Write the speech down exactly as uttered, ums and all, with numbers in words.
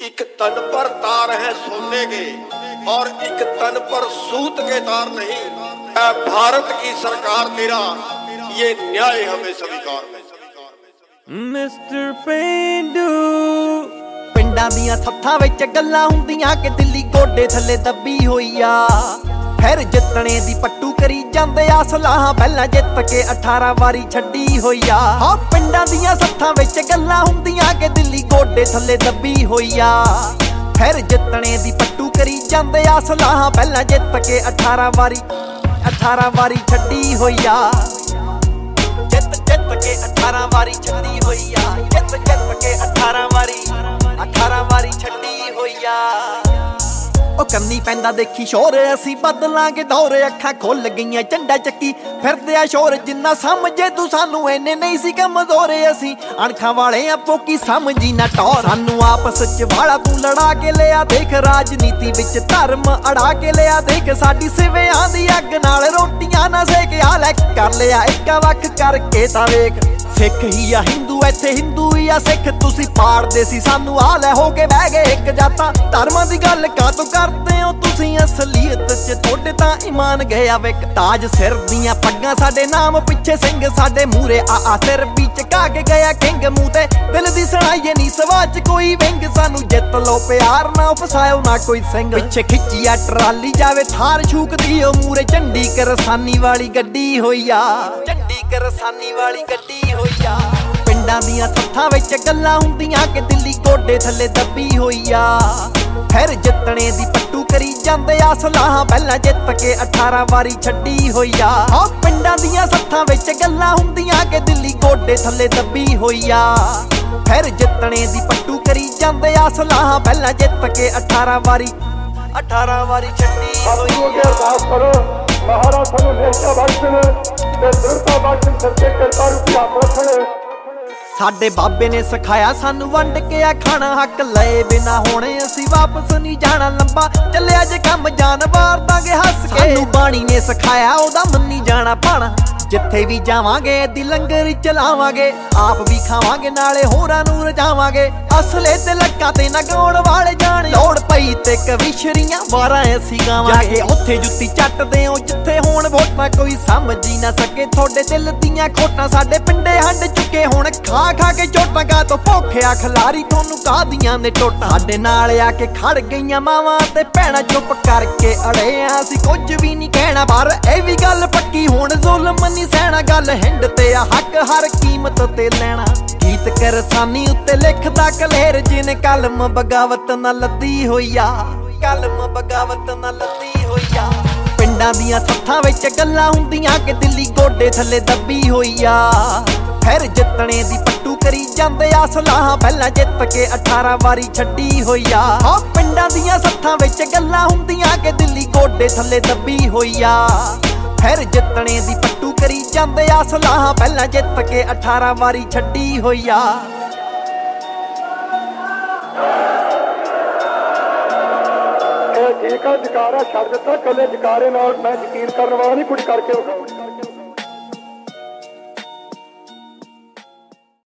एक तन पर तार है सोने के और एक तन पर सूत के तार नहीं। ऐ भारत की सरकार तेरा ये न्याय हमें स्वीकार है। मिस्टर पेंडू पिंडां दियां सत्थां विच गल्लां हुंदियां कि दिल्ली गोडे थल्ले दब्बी होई आ। फिर जितने दी पट्टू करी जांदे आ सलाहां पहलां जित के अठारह वारी छड्डी होई आ। हां पिंडां दियां सत्थां विच गल्लां हुंदियां कि दिल्ली गोडे थल्ले दब्बी होई आ। फिर जितने दी पट्टू करी जांदे आ सलाहां पहलां जित के अठारह वारी अठारह वारी छड्डी होई आ। जित जित के अठारह वारी छड्डी होई आ। जित जित के अठारह वारी अठारह वारी छड्डी होई आ। ओ कन्नी पैंदा देखी शोर असी बदलांगे दौर। अखां खुल गईयां झंडा चक्की फिरदे आ शोर। जिन्ना समझे तू सानू इन्ने नहीं सी कमजोर। असी अणखां वाले आ पोकी समझी ना टौर। सानू आपस च वाला तू लड़ा के लिया देख। राजनीति विच धर्म अड़ा के लिया देख। साडी सिवियां दी अग नाल रोटियां ना सेक। आ लै कर लिया इक वख करके तां वेख। सिख ही आ हिंदू इत्थे हिंदू ही आ सिख। तुसी पाड़दे सी सानू आ लै हो के बह गए एक जातां। धर्मां दी गल कातों करदे हो तुसी असलीयत च थोड़े तां ईमान गया विक। ताज सिर दियां पग्गां साडे नाम पिछे सिंह। साडे मूरे आ आ सिर भी चका के गया किंग। मूंह ते दिल दी सुनाइए नी सवाच कोई विंग। सानू जित लो प्यार ना फसायो ना कोई सिंह। पिछे खिच्ची आ ट्राली जावे थार छूकदी ओ। मूरे झंडी करसानी वाली गड्डी होई आ। झंडी करसानी वाली गड्डी होई आ। पिंडां दियां सत्थां विच गल्लां हुंदियां कि दिल्ली गोडे थल्ले दब्बी होई आ। फिर जितने दी पट्टू करी जांदे आ सलाहां पहलां जित के अठारह वारी छड्डी होई आ। हां पिंडां दियां सत्थां विच गल्लां हुंदियां कि दिल्ली गोडे थल्ले दब्बी होई आ। फिर जितने दी पट्टू करी जांदे आ सलाहां पहलां जित के अठारह वारी अठारह वारी छड्डी होई आ। अरदास करो महाराज सानू नेशा बख्शण ते दृढ़ता बख्शण सच्चे करतार की हक रखण। साडे बाबे ने सिखाया सानू वंड के आ खाना। हक लए बिना होने असी वापस नहीं जाना। लंबा चलिया जे कम जान वार दांगे हस के। सानू बाणी ने सिखाया ओदा मन्नी जाना पाना। जिथे भी जावांगे दी लंगर चलावांगे। आप भी खावांगे नाले होरां नूं रजावांगे। असले ते लक्कां ते ना गाउण वाले जाण। लोड़ पई ते कविशरियां वारां असी गावांगे। उत्थे जुत्ती चटदे हो जिथे होण वोटां। कोई समझी ना सके थोड़े दिल दियां खोटां। साडे पिंडे हंड चुके हुण खा खा के चोटां। गा तो भुखे खिलारी थोनू कादियां ने टोटां। साडे नाल आके खड़ गईयां मावां ते भैणां चुप करके अड़े आ। असी कुछ भी नहीं कहना पर ए भी गल पक्की हुण जुल्म नहीं सहना। गल हिंड ते आ हक हर कीमत ते लेना। गीत करसानी उत्ते लिखदा कलेर जिने कलम बगावत ना लद्दी होई आ। कलम बगावत ना लद्दी होई आ। पिंडां दियां सत्थां विच गल्लां हुंदियां कि दिल्ली गोडे थल्ले दब्बी होई आ। फिर जितने दी पट्टू करी जांदे आ सलाहां पहलां जित के अठारह वारी छड्डी होई आ। हां पिंडां दियां सत्थां विच गल्लां हुंदियां कि दिल्ली गोडे थल्ले दब्बी होई आ। फिर जितने दी पट्टू करी जांदे आ सलाहां पहलां जित के अठारह वारी छड्डी होई आ। ठीक है जकारा छड़ दिता कले जकारे नाल मैं यकीन करन वाला नहीं कुछ करके विखाऊं।